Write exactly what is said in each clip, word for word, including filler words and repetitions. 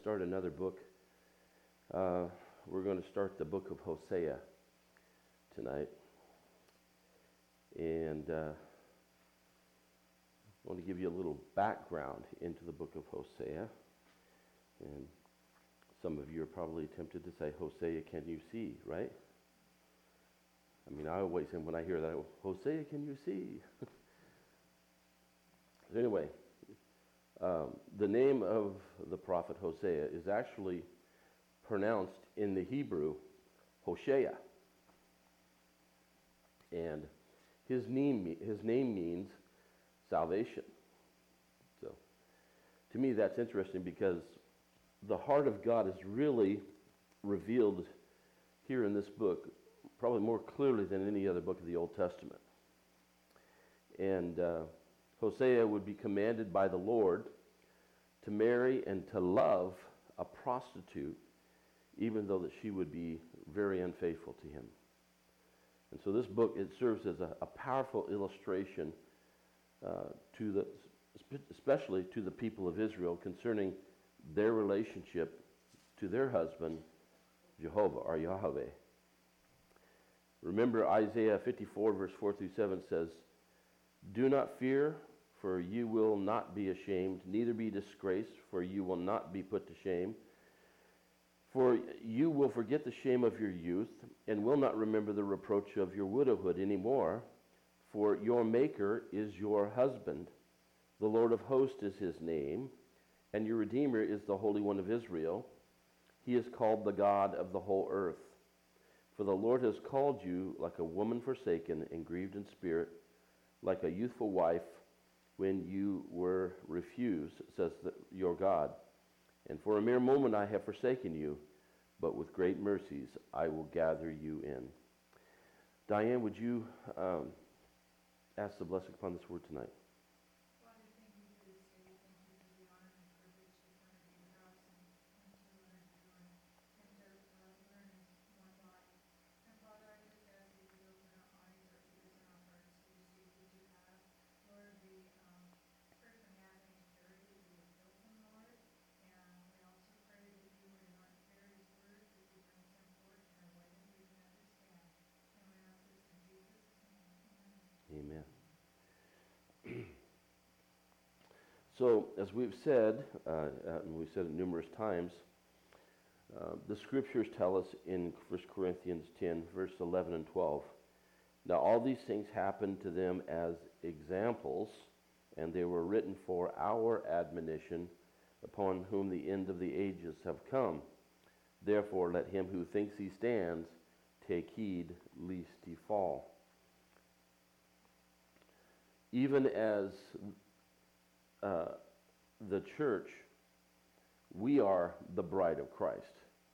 Start another book. Uh, we're going to start the book of Hosea tonight. And uh, I want to give you a little background into the book of Hosea. And some of you are probably tempted to say, Hosea, can you see, right? I mean, I always, and when I hear that, Hosea, can you see? Anyway, um, the name of the prophet Hosea is actually pronounced in the Hebrew, Hoshea. And his name, his name means salvation. So, to me, that's interesting because the heart of God is really revealed here in this book, probably more clearly than any other book of the Old Testament. And uh, Hosea would be commanded by the Lord to marry and to love a prostitute, even though that she would be very unfaithful to him. And so this book, it serves as a, a powerful illustration uh, to the, especially to the people of Israel concerning their relationship to their husband, Jehovah or Yahweh. Remember Isaiah fifty-four verse four through seven says, "Do not fear, for you will not be ashamed, neither be disgraced, for you will not be put to shame. For you will forget the shame of your youth, and will not remember the reproach of your widowhood anymore. For your Maker is your husband. The Lord of hosts is his name, and your Redeemer is the Holy One of Israel. He is called the God of the whole earth. For the Lord has called you like a woman forsaken and grieved in spirit, like a youthful wife when you were refused, says the, your God. And for a mere moment I have forsaken you, but with great mercies I will gather you in." Diane, would you um, ask the blessing upon this word tonight? Amen. So, as we've said, uh, uh, and we've said it numerous times, uh, the scriptures tell us in First Corinthians ten, verse eleven and twelve, "Now all these things happened to them as examples, and they were written for our admonition, upon whom the end of the ages have come. Therefore let him who thinks he stands take heed lest he fall." Even as uh, the church, we are the bride of Christ.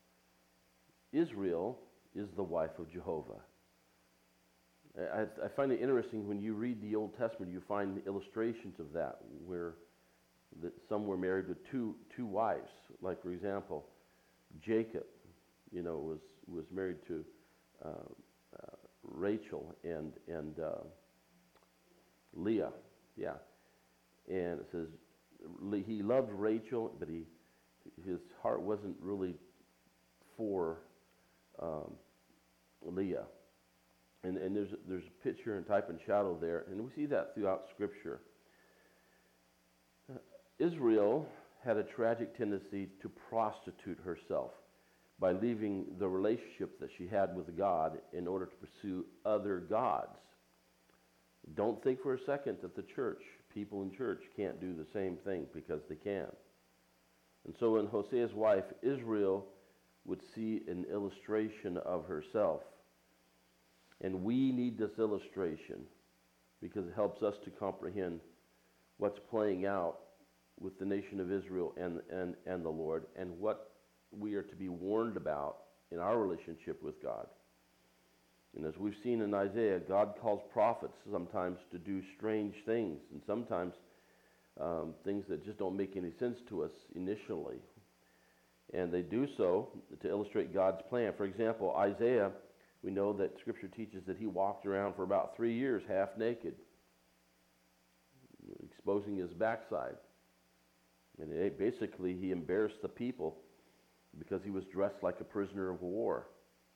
Israel is the wife of Jehovah. I, I find it interesting when you read the Old Testament, you find illustrations of that, where the, some were married with two two wives. Like, for example, Jacob, you know, was was married to uh, uh, Rachel and and uh, Leah, yeah. And it says he loved Rachel, but he his heart wasn't really for um, Leah. And and there's there's a picture and type and shadow there, and we see that throughout Scripture. Uh, Israel had a tragic tendency to prostitute herself by leaving the relationship that she had with God in order to pursue other gods. Don't think for a second that the church, people in church, can't do the same thing, because they can. And so in Hosea's wife, Israel would see an illustration of herself. And we need this illustration because it helps us to comprehend what's playing out with the nation of Israel and, and, and the Lord, and what we are to be warned about in our relationship with God. And as we've seen in Isaiah, God calls prophets sometimes to do strange things, and sometimes um, things that just don't make any sense to us initially. And they do so to illustrate God's plan. For example, Isaiah, we know that Scripture teaches that he walked around for about three years half naked, exposing his backside. And it, basically, he embarrassed the people because he was dressed like a prisoner of war.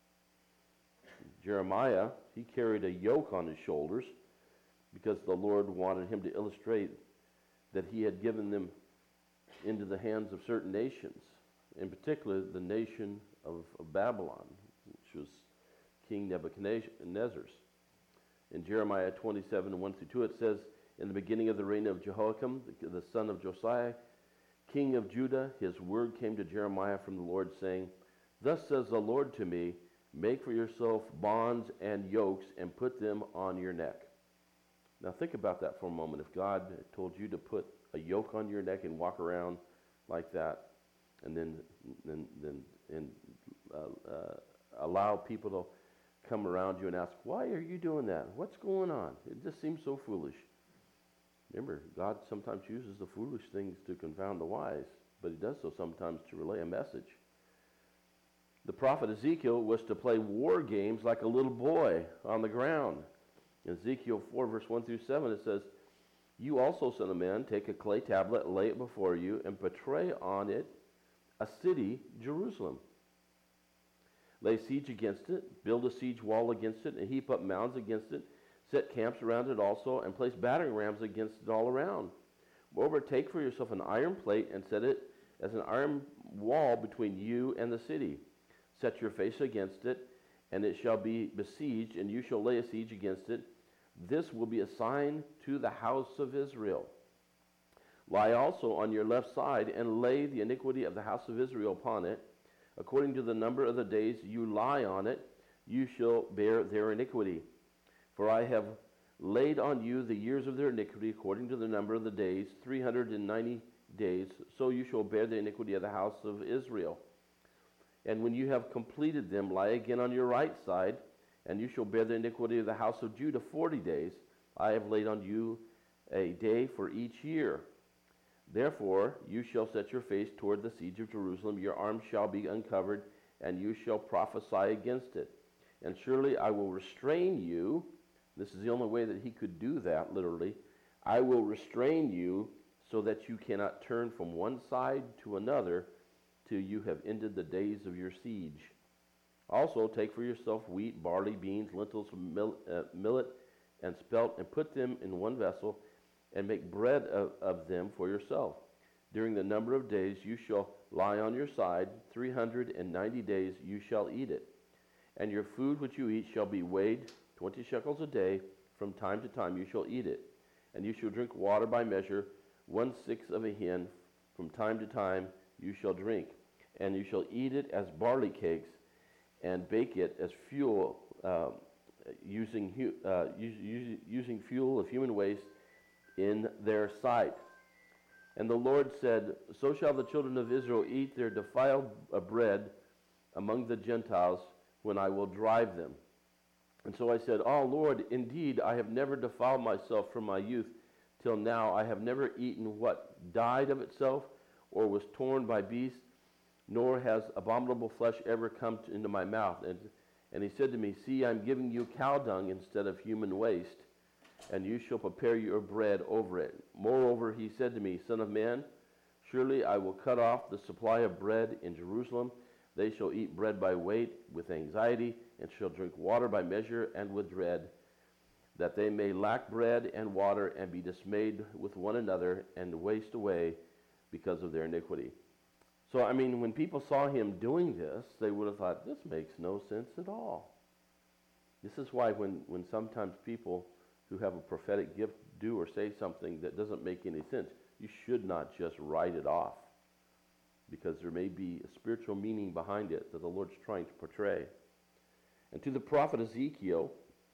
Jeremiah, he carried a yoke on his shoulders because the Lord wanted him to illustrate that he had given them into the hands of certain nations, in particular the nation of, of Babylon, which was King Nebuchadnezzar's. In Jeremiah twenty-seven, one through two, it says, in the beginning of the reign of Jehoiakim, the, the son of Josiah, king of Judah, his word came to Jeremiah from the Lord, saying, thus says the Lord to me, make for yourself bonds and yokes and put them on your neck. Now think about that for a moment. If God told you to put a yoke on your neck and walk around like that, and then then then and uh, uh, allow people to come around you and ask, why are you doing that? What's going on? It just seems so foolish. Remember, God sometimes uses the foolish things to confound the wise, but he does so sometimes to relay a message. The prophet Ezekiel was to play war games like a little boy on the ground. In Ezekiel four, verse one through seven, it says, you also, son of man, take a clay tablet, lay it before you, and portray on it a city, Jerusalem. Lay siege against it, build a siege wall against it, and heap up mounds against it, set camps around it also, and place battering rams against it all around. Moreover, take for yourself an iron plate and set it as an iron wall between you and the city. Set your face against it, and it shall be besieged, and you shall lay a siege against it. This will be a sign to the house of Israel. Lie also on your left side, and lay the iniquity of the house of Israel upon it. According to the number of the days you lie on it, you shall bear their iniquity. For I have laid on you the years of their iniquity, according to the number of the days, three hundred ninety days, so you shall bear the iniquity of the house of Israel. And when you have completed them, lie again on your right side, and you shall bear the iniquity of the house of Judah forty days. I have laid on you a day for each year. Therefore you shall set your face toward the siege of Jerusalem. Your arms shall be uncovered, and you shall prophesy against it. And surely I will restrain you. This is the only way that he could do that, literally. I will restrain you so that you cannot turn from one side to another till you have ended the days of your siege. Also take for yourself wheat, barley, beans, lentils, mill, uh, millet, and spelt, and put them in one vessel, and make bread of, of them for yourself. During the number of days you shall lie on your side, three hundred ninety days you shall eat it. And your food which you eat shall be weighed twenty shekels a day. From time to time you shall eat it. And you shall drink water by measure, one-sixth of a hin. From time to time you shall drink. And you shall eat it as barley cakes, and bake it as fuel, uh, using, uh, us, using fuel of human waste in their sight. And the Lord said, so shall the children of Israel eat their defiled bread among the Gentiles when I will drive them. And so I said, oh Lord, indeed I have never defiled myself from my youth till now. I have never eaten what died of itself or was torn by beasts, nor has abominable flesh ever come to, into my mouth. And, and he said to me, see, I'm giving you cow dung instead of human waste, and you shall prepare your bread over it. Moreover, he said to me, son of man, surely I will cut off the supply of bread in Jerusalem. They shall eat bread by weight with anxiety, and shall drink water by measure and with dread, that they may lack bread and water, and be dismayed with one another, and waste away because of their iniquity. So, I mean, when people saw him doing this, they would have thought, this makes no sense at all. This is why when, when sometimes people who have a prophetic gift do or say something that doesn't make any sense, you should not just write it off, because there may be a spiritual meaning behind it that the Lord's trying to portray. And to the prophet Ezekiel,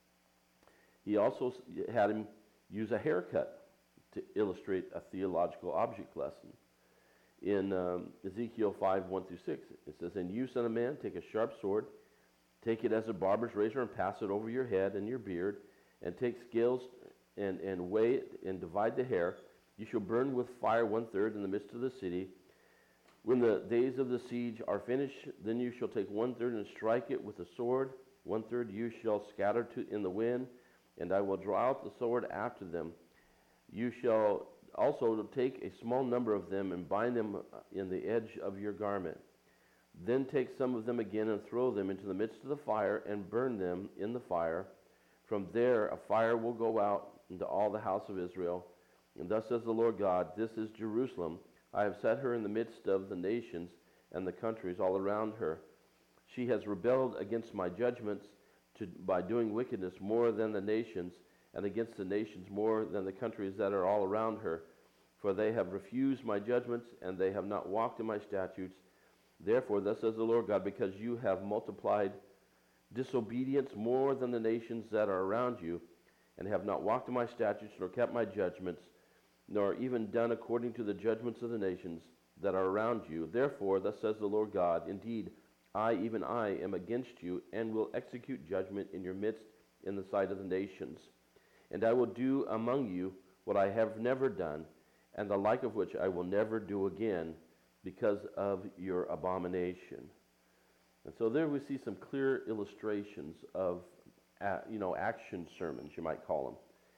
he also had him use a haircut to illustrate a theological object lesson. In um, Ezekiel five, one through six, it says, and you, son of man, take a sharp sword, take it as a barber's razor, and pass it over your head and your beard, and take scales and, and weigh it and divide the hair. You shall burn with fire one-third in the midst of the city. When the days of the siege are finished, then you shall take one-third and strike it with the sword. One-third you shall scatter to, in the wind, and I will draw out the sword after them. You shall also to take a small number of them and bind them in the edge of your garment. Then take some of them again and throw them into the midst of the fire and burn them in the fire. From there a fire will go out into all the house of Israel. And thus says the Lord God, this is Jerusalem. I have set her in the midst of the nations and the countries all around her. She has rebelled against my judgments to, by doing wickedness more than the nations, and against the nations more than the countries that are all around her. For they have refused my judgments, and they have not walked in my statutes. Therefore, thus says the Lord God, because you have multiplied disobedience more than the nations that are around you, and have not walked in my statutes, nor kept my judgments, nor even done according to the judgments of the nations that are around you. Therefore, thus says the Lord God, indeed, I, even I, am against you, and will execute judgment in your midst in the sight of the nations. And I will do among you what I have never done, and the like of which I will never do again, because of your abomination. And so there we see some clear illustrations of, uh, you know, action sermons, you might call them.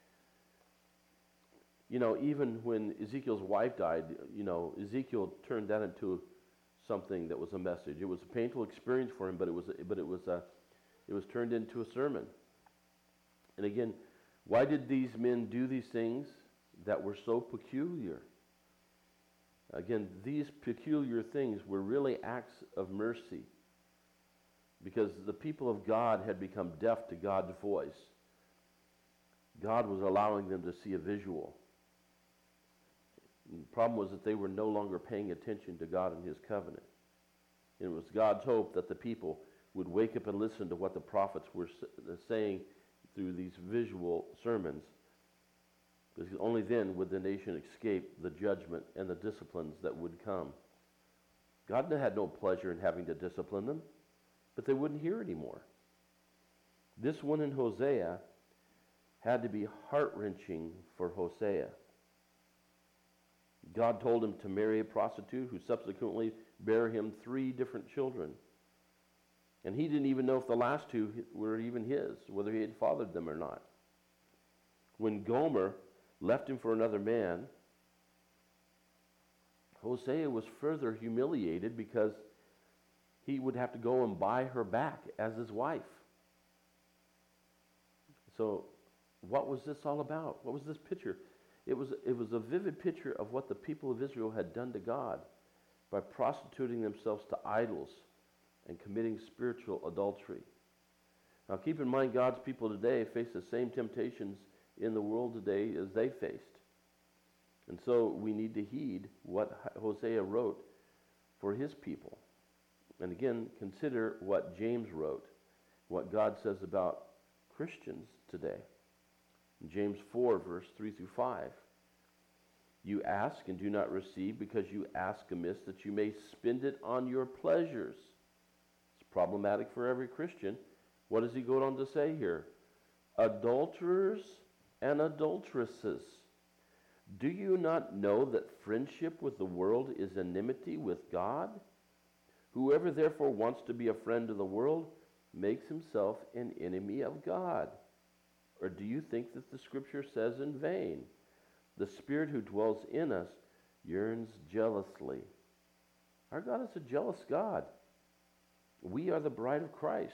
You know, even when Ezekiel's wife died, you know, Ezekiel turned that into something that was a message. It was a painful experience for him, but it was, but it was, a, it was turned into a sermon. And again, why did these men do these things that were so peculiar? Again, these peculiar things were really acts of mercy, because the people of God had become deaf to God's voice. God was allowing them to see a visual. And the problem was that they were no longer paying attention to God and his covenant. And it was God's hope that the people would wake up and listen to what the prophets were saying through these visual sermons. Because only then would the nation escape the judgment and the disciplines that would come. God had no pleasure in having to discipline them, but they wouldn't hear anymore. This one in Hosea had to be heart-wrenching for Hosea. God told him to marry a prostitute who subsequently bare him three different children. And he didn't even know if the last two were even his, whether he had fathered them or not. When Gomer left him for another man, Hosea was further humiliated because he would have to go and buy her back as his wife. So what was this all about? What was this picture? It was, it was a vivid picture of what the people of Israel had done to God by prostituting themselves to idols and committing spiritual adultery. Now keep in mind, God's people today face the same temptations in the world today as they faced. And so we need to heed what Hosea wrote for his people. And again, consider what James wrote, what God says about Christians today. In James four, verse three through five. You ask and do not receive because you ask amiss that you may spend it on your pleasures. It's problematic for every Christian. What does he go on to say here? Adulterers and adulteresses. Do you not know that friendship with the world is enmity with God? Whoever therefore wants to be a friend of the world makes himself an enemy of God. Or do you think that the scripture says in vain, the Spirit who dwells in us yearns jealously? Our God is a jealous God. We are the bride of Christ.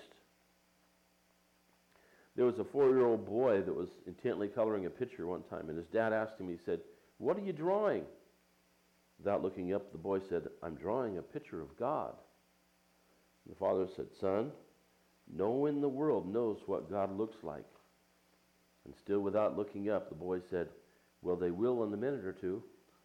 There was a four-year-old boy that was intently coloring a picture one time, and his dad asked him, he said, "What are you drawing?" Without looking up, the boy said, "I'm drawing a picture of God." The father said, "Son, no one in the world knows what God looks like." And still without looking up, the boy said, "Well, they will in a minute or two."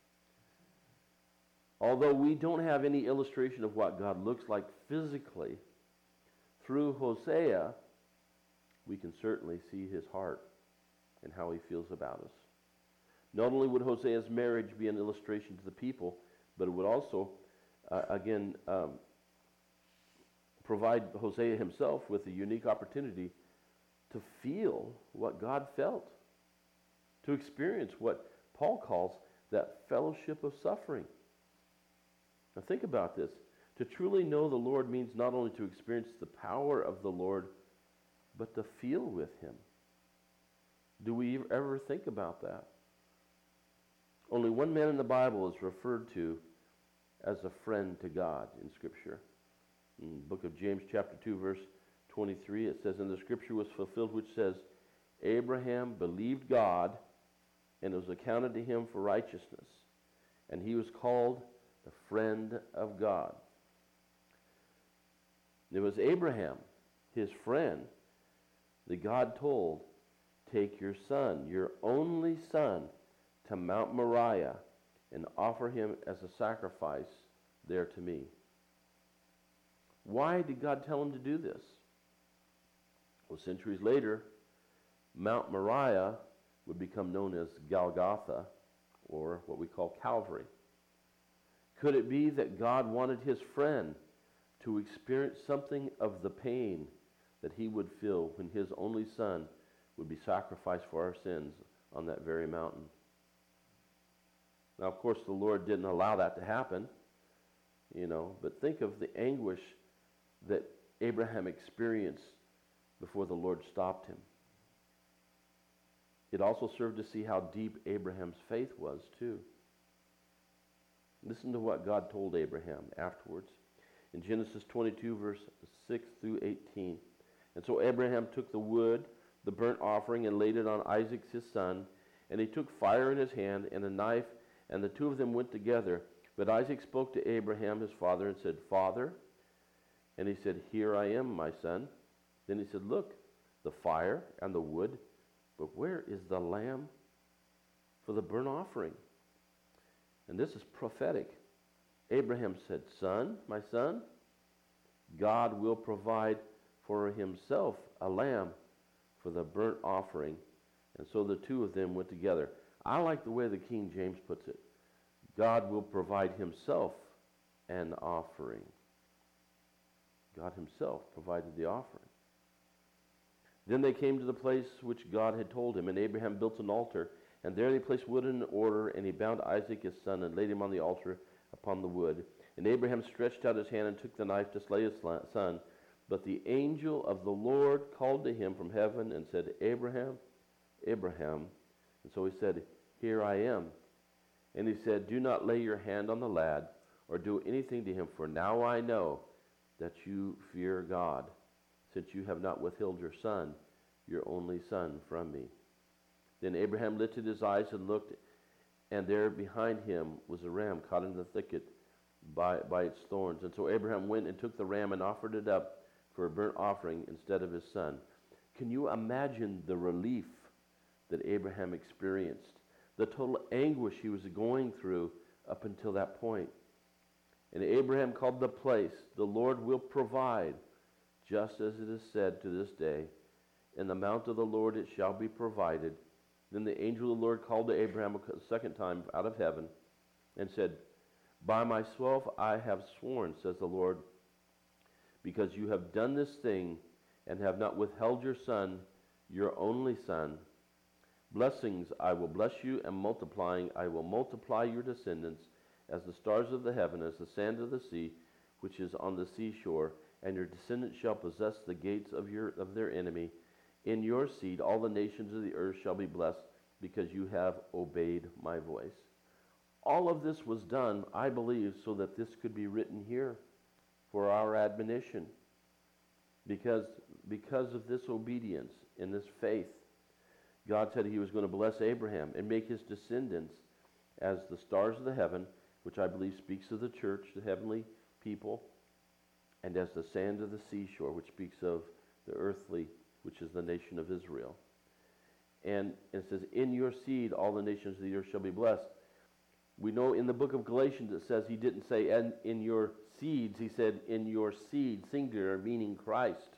Although we don't have any illustration of what God looks like physically, through Hosea, we can certainly see his heart and how he feels about us. Not only would Hosea's marriage be an illustration to the people, but it would also, uh, again, um, provide Hosea himself with a unique opportunity to feel what God felt, to experience what Paul calls that fellowship of suffering. Now think about this. To truly know the Lord means not only to experience the power of the Lord, but to feel with him. Do we ever think about that? Only one man in the Bible is referred to as a friend to God in Scripture. In the book of James chapter two, verse twenty-three, it says, "And the Scripture was fulfilled, which says, Abraham believed God, and it was accounted to him for righteousness. And he was called the friend of God." It was Abraham, his friend, that God told, "Take your son, your only son, to Mount Moriah and offer him as a sacrifice there to me." Why did God tell him to do this? Well, centuries later, Mount Moriah would become known as Golgotha, or what we call Calvary. Could it be that God wanted his friend to experience something of the pain that he would feel when his only son would be sacrificed for our sins on that very mountain? Now, of course, the Lord didn't allow that to happen, you know, but think of the anguish that Abraham experienced before the Lord stopped him. It also served to see how deep Abraham's faith was, too. Listen to what God told Abraham afterwards. In Genesis twenty-two, verse six through eighteen. "And so Abraham took the wood, the burnt offering, and laid it on Isaac his son. And he took fire in his hand and a knife, and the two of them went together. But Isaac spoke to Abraham his father and said, 'Father?' And he said, 'Here I am, my son.' Then he said, 'Look, the fire and the wood, but where is the lamb for the burnt offering?' And this is prophetic. Abraham said, 'Son, my son, God will provide for himself a lamb for the burnt offering.' And so the two of them went together." I like the way the King James puts it. God will provide himself an offering. God himself provided the offering. "Then they came to the place which God had told him, and Abraham built an altar, and there they placed wood in order, and he bound Isaac his son and laid him on the altar upon the wood. And Abraham stretched out his hand and took the knife to slay his son. But the angel of the Lord called to him from heaven and said, 'Abraham, Abraham.' And so he said, 'Here I am.' And he said, 'Do not lay your hand on the lad or do anything to him, for now I know that you fear God, since you have not withheld your son, your only son, from me.' Then Abraham lifted his eyes and looked, and there behind him was a ram caught in the thicket by, by its thorns. And so Abraham went and took the ram and offered it up for a burnt offering instead of his son." Can you imagine the relief that Abraham experienced? The total anguish he was going through up until that point. And Abraham called the place, "The Lord will provide," just as it is said to this day, "In the mount of the Lord it shall be provided." Then the angel of the Lord called to Abraham a second time out of heaven and said, "By myself I have sworn, says the Lord, because you have done this thing and have not withheld your son, your only son. Blessings I will bless you, and multiplying I will multiply your descendants as the stars of the heaven, as the sand of the sea, which is on the seashore. And your descendants shall possess the gates of your of their enemy. In your seed all the nations of the earth shall be blessed, because you have obeyed my voice." All of this was done, I believe, so that this could be written here for our admonition. Because, because of this obedience and this faith, God said he was going to bless Abraham and make his descendants as the stars of the heaven, which I believe speaks of the church, the heavenly people, and as the sand of the seashore, which speaks of the earthly, which is the nation of Israel. And it says, "In your seed all the nations of the earth shall be blessed." We know in the book of Galatians it says he didn't say, "and in your seeds," he said, "in your seed," singular, meaning Christ.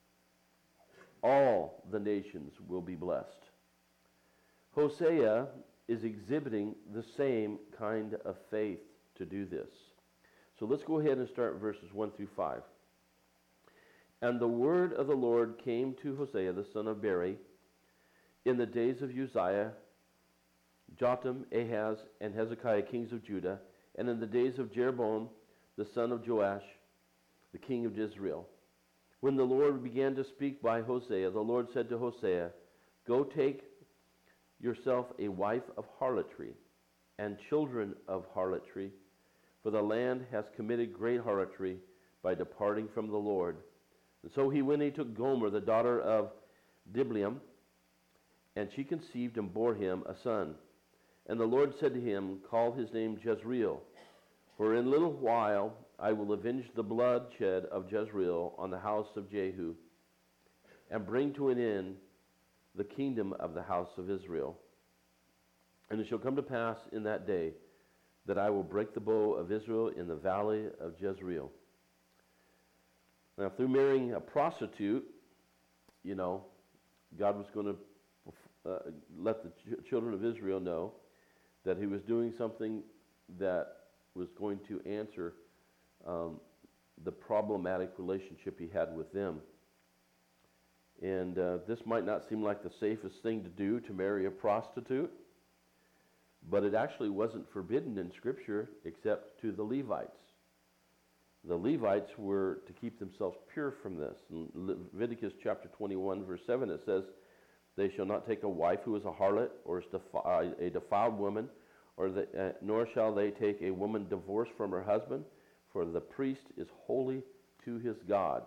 All the nations will be blessed. Hosea is exhibiting the same kind of faith to do this. So let's go ahead and start verses one through five. "And the word of the Lord came to Hosea the son of Beeri in the days of Uzziah, Jotham, Ahaz, and Hezekiah, kings of Judah, and in the days of Jeroboam the son of Joash, the king of Israel. When the Lord began to speak by Hosea, the Lord said to Hosea, 'Go take yourself a wife of harlotry and children of harlotry, for the land has committed great harlotry by departing from the Lord. And so he went and he took Gomer, the daughter of Diblaim, and she conceived and bore him a son. And the Lord said to him, Call his name Jezreel, for in a little while I will avenge the bloodshed of Jezreel on the house of Jehu, and bring to an end the kingdom of the house of Israel. And it shall come to pass in that day that I will break the bow of Israel in the valley of Jezreel. Now, through marrying a prostitute, you know, God was going to uh, let the ch- children of Israel know that he was doing something that was going to answer um, the problematic relationship he had with them. And uh, this might not seem like the safest thing to do, to marry a prostitute, but it actually wasn't forbidden in Scripture except to the Levites. The Levites were to keep themselves pure from this. In Leviticus chapter twenty-one, verse seven, it says, They shall not take a wife who is a harlot, or is defi- a defiled woman, or the, uh, nor shall they take a woman divorced from her husband, for the priest is holy to his God.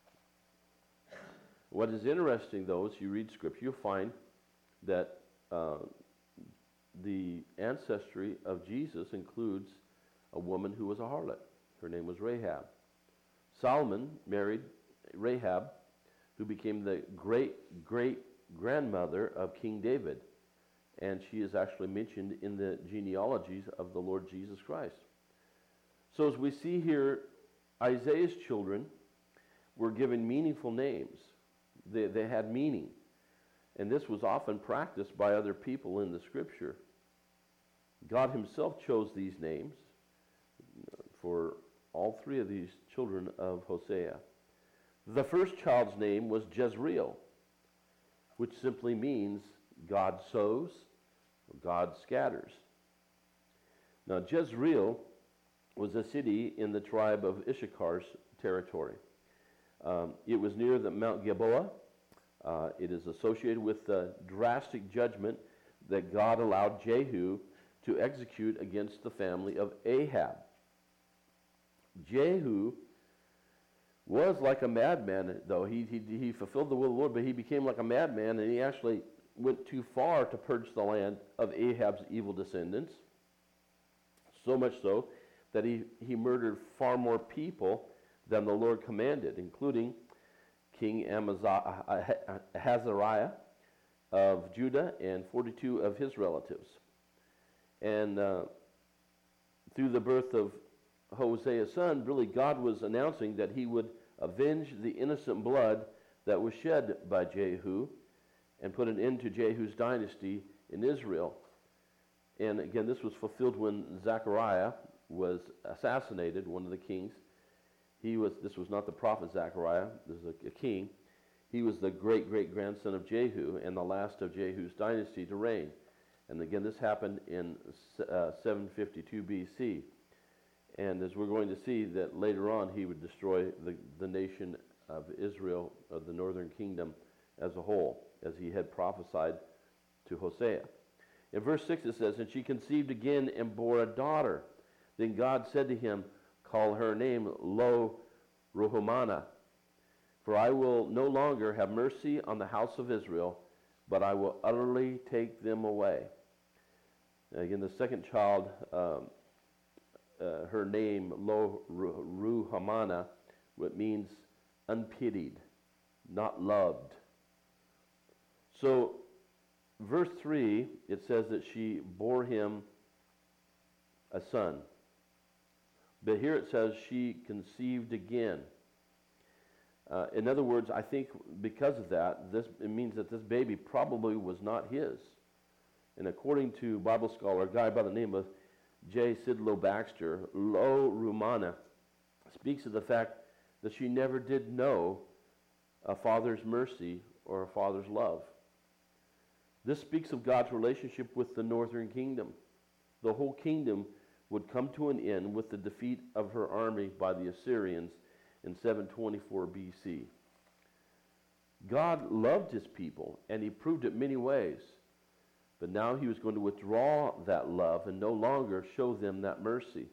What is interesting, though, as you read Scripture, you'll find that uh, the ancestry of Jesus includes a woman who was a harlot. Her name was Rahab. Solomon married Rahab, who became the great-great-grandmother of King David. And she is actually mentioned in the genealogies of the Lord Jesus Christ. So as we see here, Isaiah's children were given meaningful names. They, they had meaning. And this was often practiced by other people in the Scripture. God himself chose these names for all three of these children of Hosea. The first child's name was Jezreel, which simply means God sows, God scatters. Now, Jezreel was a city in the tribe of Issachar's territory. Um, it was near the Mount Gilboa. Uh, it is associated with the drastic judgment that God allowed Jehu to execute against the family of Ahab. Jehu was like a madman, though. He, he, he fulfilled the will of the Lord, but he became like a madman, and he actually went too far to purge the land of Ahab's evil descendants. So much so that he, he murdered far more people than the Lord commanded, including King Ahazariah of Judah and forty-two of his relatives. And uh, through the birth of Hosea's son, really God was announcing that he would avenge the innocent blood that was shed by Jehu and put an end to Jehu's dynasty in Israel. And again, this was fulfilled when Zechariah was assassinated, one of the kings. He was, this was not the prophet Zechariah, this is a, a king. He was the great-great-grandson of Jehu and the last of Jehu's dynasty to reign. And again, this happened in uh, seven fifty-two B C. And as we're going to see, that later on he would destroy the, the nation of Israel, of the northern kingdom as a whole, as he had prophesied to Hosea. In verse six it says, And she conceived again and bore a daughter. Then God said to him, Call her name Lo Ruhamana, for I will no longer have mercy on the house of Israel, but I will utterly take them away. And again, the second child, um, uh, her name Lo Ruhamana, what means unpitied, not loved. So, verse three, it says that she bore him a son. But here it says she conceived again. Uh, in other words, I think because of that, this it means that this baby probably was not his. And according to Bible scholar, a guy by the name of J. Sidlow Baxter, Lo Rumana speaks of the fact that she never did know a father's mercy or a father's love. This speaks of God's relationship with the northern kingdom. The whole kingdom would come to an end with the defeat of her army by the Assyrians in seven twenty-four B C. God loved his people, and he proved it many ways. But now he was going to withdraw that love and no longer show them that mercy.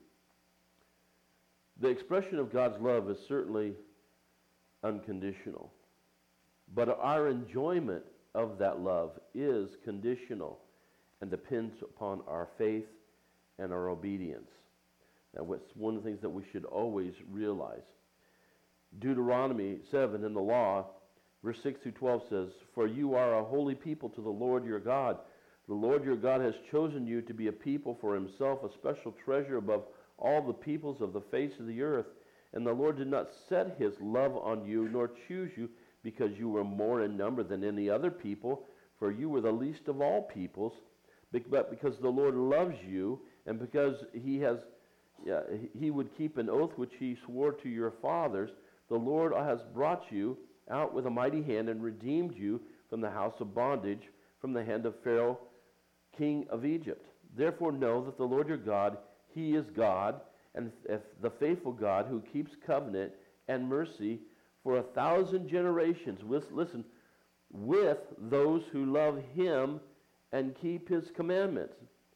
The expression of God's love is certainly unconditional. But our enjoyment of that love is conditional and depends upon our faith and our obedience. Now, what's one of the things that we should always realize. Deuteronomy seven in the law, verse six through twelve says, "For you are a holy people to the Lord your God. The Lord your God has chosen you to be a people for himself, a special treasure above all the peoples of the face of the earth. And the Lord did not set his love on you, nor choose you, because you were more in number than any other people, for you were the least of all peoples, but because the Lord loves you, and because he has, yeah, he would keep an oath which he swore to your fathers, the Lord has brought you out with a mighty hand and redeemed you from the house of bondage, from the hand of Pharaoh, king of Egypt. Therefore know that the Lord your God, he is God, and the faithful God who keeps covenant and mercy for a thousand generations, with, listen, with those who love him and keep his commandments.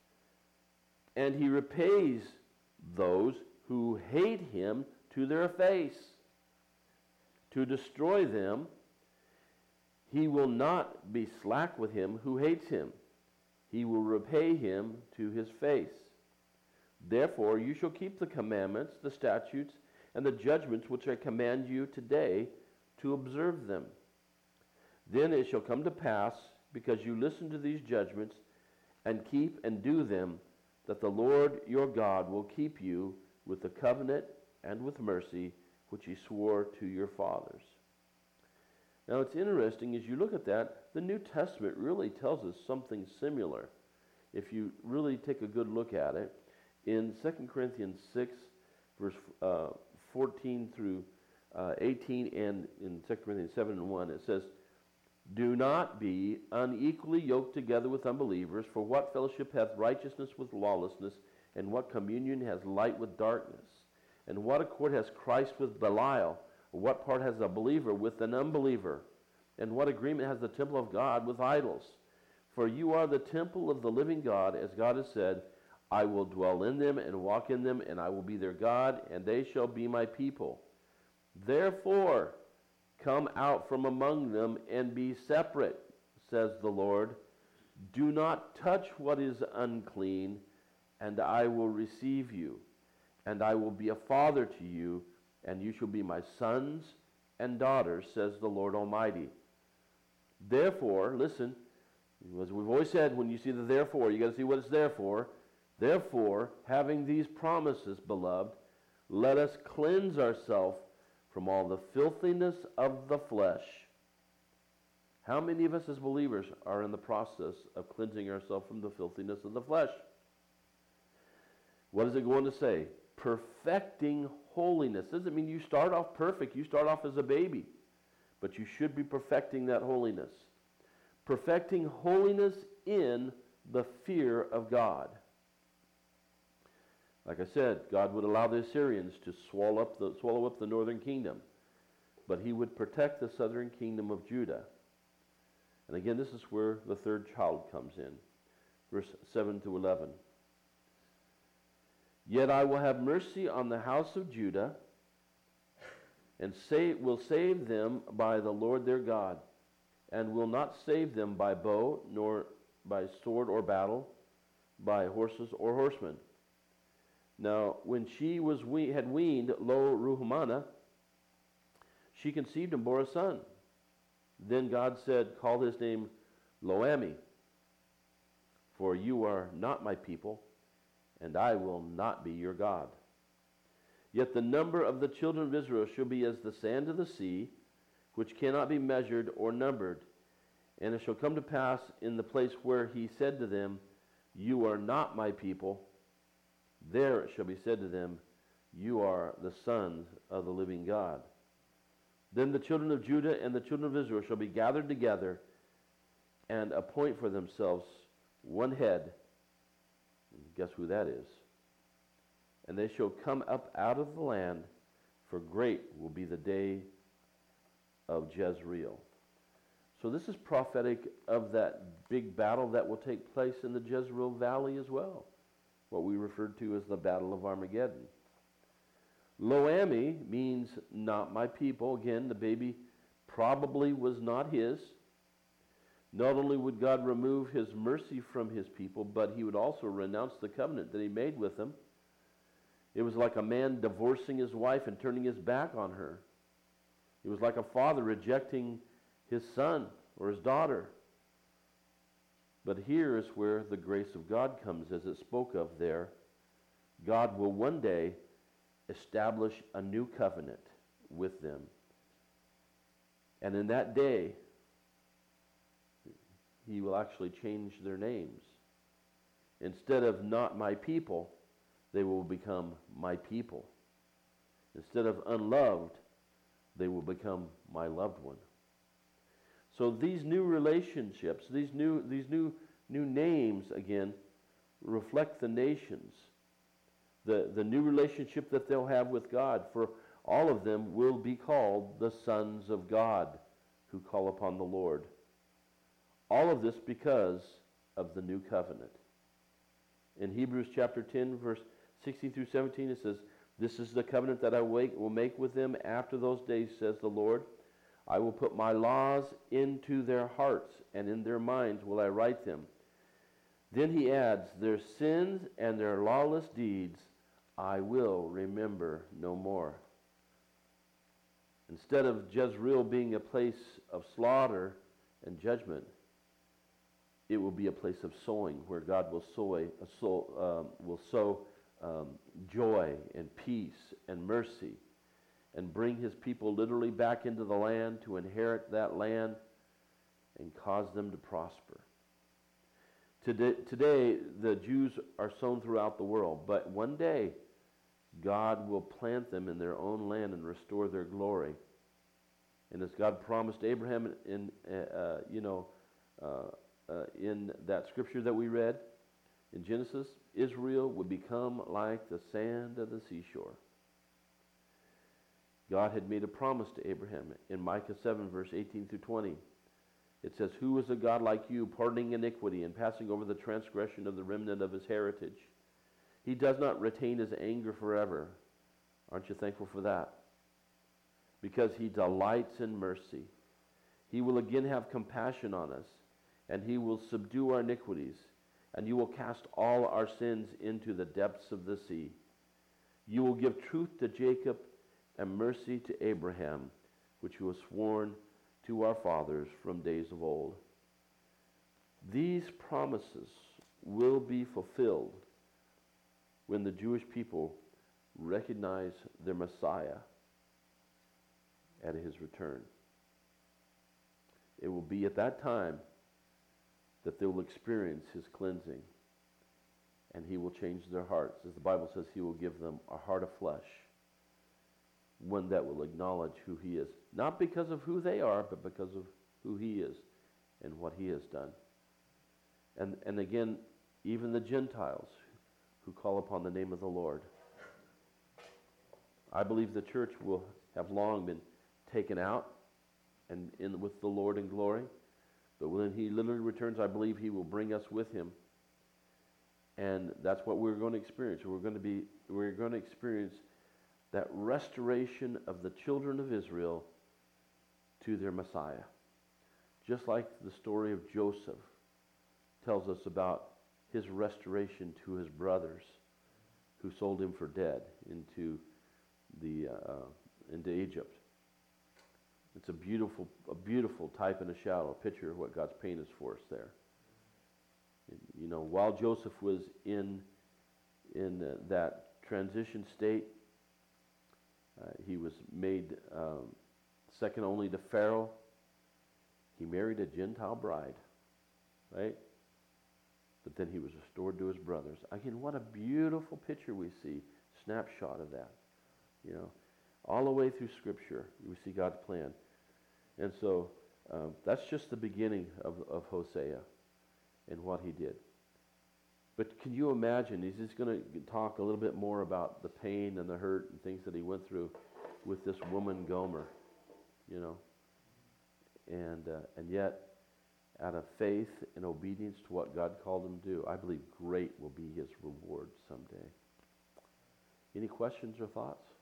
And he repays those who hate him to their face. To destroy them, he will not be slack with him who hates him. He will repay him to his face. Therefore you shall keep the commandments, the statutes, and the judgments which I command you today to observe them. Then it shall come to pass, because you listen to these judgments and keep and do them, that the Lord your God will keep you with the covenant and with mercy which he swore to your fathers." Now it's interesting, as you look at that, the New Testament really tells us something similar. If you really take a good look at it, in Second Corinthians six, verse uh, fourteen through uh, eighteen, and in Second Corinthians seven and one, it says, "Do not be unequally yoked together with unbelievers, for what fellowship hath righteousness with lawlessness, and what communion has light with darkness? And what accord has Christ with Belial? Or what part has a believer with an unbeliever? And what agreement has the temple of God with idols? For you are the temple of the living God, as God has said, I will dwell in them and walk in them, and I will be their God, and they shall be my people. Therefore, come out from among them and be separate, says the Lord. Do not touch what is unclean, and I will receive you. And I will be a father to you, and you shall be my sons and daughters, says the Lord Almighty. Therefore, listen, as we've always said, when you see the therefore, you got to see what it's there for. Therefore, having these promises, beloved, let us cleanse ourselves from all the filthiness of the flesh. How many of us as believers are in the process of cleansing ourselves from the filthiness of the flesh? What is it going to say? Perfecting holiness. Doesn't mean you start off perfect. You start off as a baby. But you should be perfecting that holiness. Perfecting holiness in the fear of God. Like I said, God would allow the Assyrians to swallow up the, swallow up the northern kingdom. But he would protect the southern kingdom of Judah. And again, this is where the third child comes in. Verse seven to eleven. Yet I will have mercy on the house of Judah, and say, will save them by the Lord their God, and will not save them by bow, nor by sword or battle, by horses or horsemen. Now, when she was we- had weaned Lo Ruhamana, she conceived and bore a son. Then God said, call his name Loami, for you are not my people, and I will not be your God. Yet the number of the children of Israel shall be as the sand of the sea, which cannot be measured or numbered. And it shall come to pass in the place where he said to them, you are not my people, there it shall be said to them, you are the sons of the living God. Then the children of Judah and the children of Israel shall be gathered together and appoint for themselves one head. Guess who that is? And they shall come up out of the land, for great will be the day of Jezreel. So this is prophetic of that big battle that will take place in the Jezreel Valley as well, what we referred to as the Battle of Armageddon. Lo-Ammi means not my people. Again, the baby probably was not his. Not only would God remove his mercy from his people, but he would also renounce the covenant that he made with them. It was like a man divorcing his wife and turning his back on her. It was like a father rejecting his son or his daughter. But here is where the grace of God comes, as it spoke of there. God will one day establish a new covenant with them. And in that day, he will actually change their names. Instead of not my people, they will become my people. Instead of unloved, they will become my loved one. So these new relationships, these new these new new names again reflect the nations. The the new relationship that they'll have with God, for all of them will be called the sons of God who call upon the Lord. All of this because of the new covenant. In Hebrews chapter ten, verse sixteen through seventeen, it says, "This is the covenant that I will make with them after those days, says the Lord. I will put my laws into their hearts, and in their minds will I write them." Then he adds, "Their sins and their lawless deeds I will remember no more." Instead of Jezreel being a place of slaughter and judgment, it will be a place of sowing, where God will sow, a sow, um, will sow um, joy and peace and mercy, and bring his people literally back into the land to inherit that land and cause them to prosper. Today, today, the Jews are sown throughout the world, but one day God will plant them in their own land and restore their glory. And as God promised Abraham in, uh, you know, uh, uh, in that scripture that we read in Genesis, Israel would become like the sand of the seashore. God had made a promise to Abraham in Micah seven, verse eighteen through twenty. It says, "Who is a God like you, pardoning iniquity and passing over the transgression of the remnant of his heritage? He does not retain his anger forever." Aren't you thankful for that? "Because he delights in mercy. He will again have compassion on us, and he will subdue our iniquities, and you will cast all our sins into the depths of the sea. You will give truth to Jacob and mercy to Abraham, which you have sworn to our fathers from days of old." These promises will be fulfilled when the Jewish people recognize their Messiah at his return. It will be at that time that they will experience his cleansing, and he will change their hearts. As the Bible says, he will give them a heart of flesh, one that will acknowledge who he is, not because of who they are, but because of who he is and what he has done. And, and again, even the Gentiles who call upon the name of the Lord. I believe the church will have long been taken out and in with the Lord in glory. But when he literally returns, I believe he will bring us with him. And that's what we're going to experience. We're going to be we're going to experience that restoration of the children of Israel to their Messiah. Just like the story of Joseph tells us about his restoration to his brothers who sold him for dead into the uh, into Egypt. It's a beautiful, a beautiful type and a shadow, a picture of what God's painted for us there. You know, while Joseph was in in uh, that transition state, uh, he was made um, second only to Pharaoh. He married a Gentile bride, right? But then he was restored to his brothers. Again, what a beautiful picture we see, snapshot of that. You know, all the way through Scripture, we see God's plan. And so um, that's just the beginning of, of Hosea and what he did. But can you imagine, he's just going to talk a little bit more about the pain and the hurt and things that he went through with this woman Gomer, you know. and uh, and yet, out of faith and obedience to what God called him to do, I believe great will be his reward someday. Any questions or thoughts?